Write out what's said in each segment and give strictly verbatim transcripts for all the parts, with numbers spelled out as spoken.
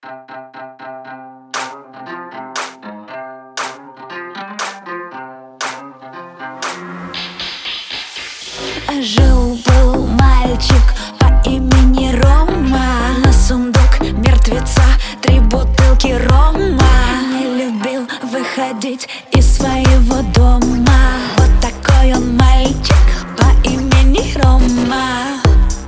Жил-был мальчик по имени Рома. На сундук мертвеца три бутылки рома. Не любил выходить из своего дома. Вот такой он мальчик по имени Рома.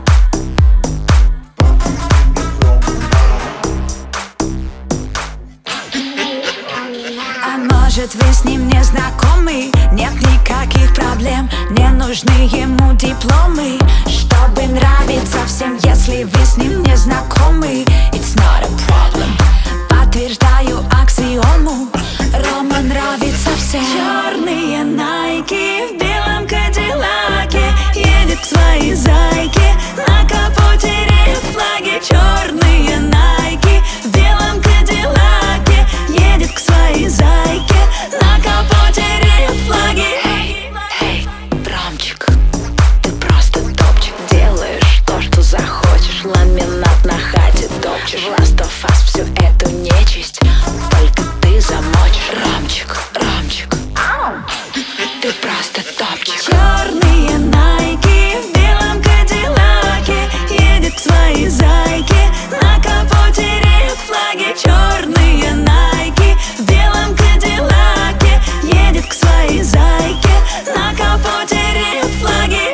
А может, вы с ним не знакомы? Нет никаких проблем, не нужны ему дипломы, чтобы нравиться всем, если вы с ним не знакомы. It's not a problem. Подтверждаю аксиому, Рома нравится всем. Черные найки в белом кадиллаке, едет к своей зайке, на капоте рефлаги. Черные найки в белом кадиллаке, едет к своей зайке, на капоте рефлаги. Эй, Ромчик, ты просто топчик. Делаешь то, что захочешь, ламинат на хате топчешь. В Last of Us всю эту нечисть только ты замочишь. Ромчик, Ромчик, ты просто топчик. Черные найки в белом кадиллаке, едет к своей зайке, на капоте рефлаги. Черные найки в белом кадиллаке, едет к своей зайке, на капоте рефлаги.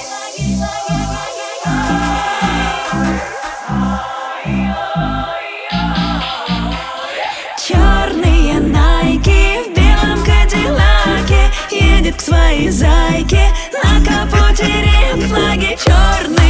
Черные найки в белом кадиллаке, едет к своей зайке, на капоте рефлаги. Черные